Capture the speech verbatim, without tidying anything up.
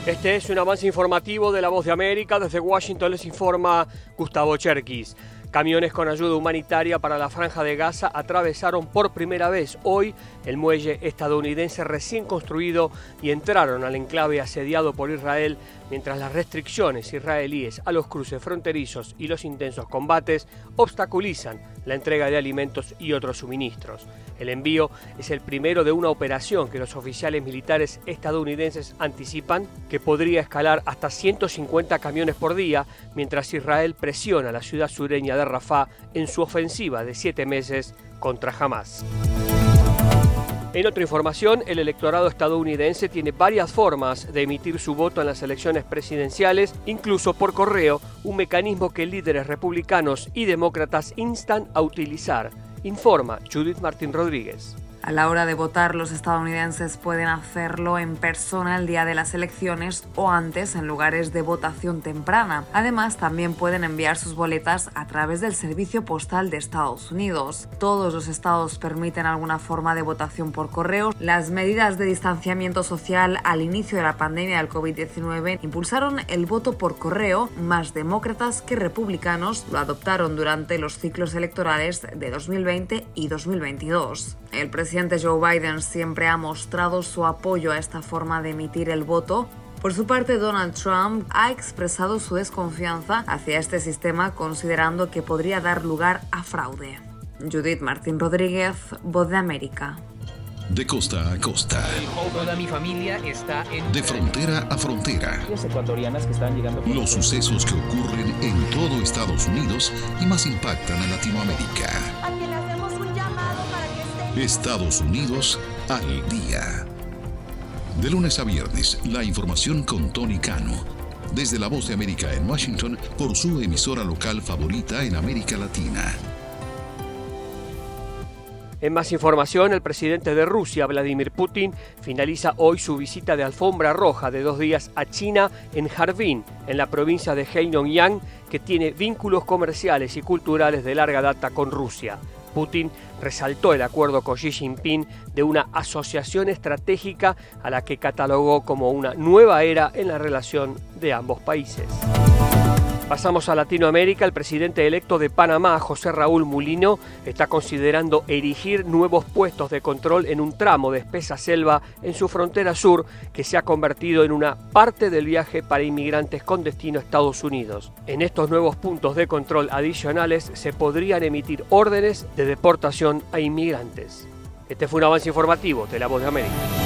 Este es un avance informativo de La Voz de América. Desde Washington les informa Gustavo Cherkis. Camiones con ayuda humanitaria para la Franja de Gaza atravesaron por primera vez hoy el muelle estadounidense recién construido y entraron al enclave asediado por Israel, mientras las restricciones israelíes a los cruces fronterizos y los intensos combates obstaculizan la entrega de alimentos y otros suministros. El envío es el primero de una operación que los oficiales militares estadounidenses anticipan que podría escalar hasta ciento cincuenta camiones por día, mientras Israel presiona a la ciudad sureña de Rafah en su ofensiva de siete meses contra Hamás. En otra información, el electorado estadounidense tiene varias formas de emitir su voto en las elecciones presidenciales, incluso por correo, un mecanismo que líderes republicanos y demócratas instan a utilizar, informa Judith Martín Rodríguez. A la hora de votar, los estadounidenses pueden hacerlo en persona el día de las elecciones o antes en lugares de votación temprana. Además, también pueden enviar sus boletas a través del Servicio Postal de Estados Unidos. Todos los estados permiten alguna forma de votación por correo. Las medidas de distanciamiento social al inicio de la pandemia del covid diecinueve impulsaron el voto por correo. Más demócratas que republicanos lo adoptaron durante los ciclos electorales de dos mil veinte y dos mil veintidós. El presidente El presidente Joe Biden siempre ha mostrado su apoyo a esta forma de emitir el voto. Por su parte, Donald Trump ha expresado su desconfianza hacia este sistema, considerando que podría dar lugar a fraude. Judith Martín Rodríguez, Voz de América. De costa a costa. Toda mi familia está en... De frontera a frontera. Las ecuatorianas que están llegando... Los sucesos que ocurren en todo Estados Unidos y más impactan a Latinoamérica. A quien le hacemos un llamado para que esté... Estados Unidos al día. De lunes a viernes, la información con Tony Cano. Desde La Voz de América en Washington, por su emisora local favorita en América Latina. En más información, el presidente de Rusia, Vladimir Putin, finaliza hoy su visita de alfombra roja de dos días a China en Harbin, en la provincia de Heilongjiang, que tiene vínculos comerciales y culturales de larga data con Rusia. Putin resaltó el acuerdo con Xi Jinping de una asociación estratégica a la que catalogó como una nueva era en la relación de ambos países. Pasamos a Latinoamérica. El presidente electo de Panamá, José Raúl Mulino, está considerando erigir nuevos puestos de control en un tramo de espesa selva en su frontera sur, que se ha convertido en una parte del viaje para inmigrantes con destino a Estados Unidos. En estos nuevos puntos de control adicionales se podrían emitir órdenes de deportación a inmigrantes. Este fue un avance informativo de La Voz de América.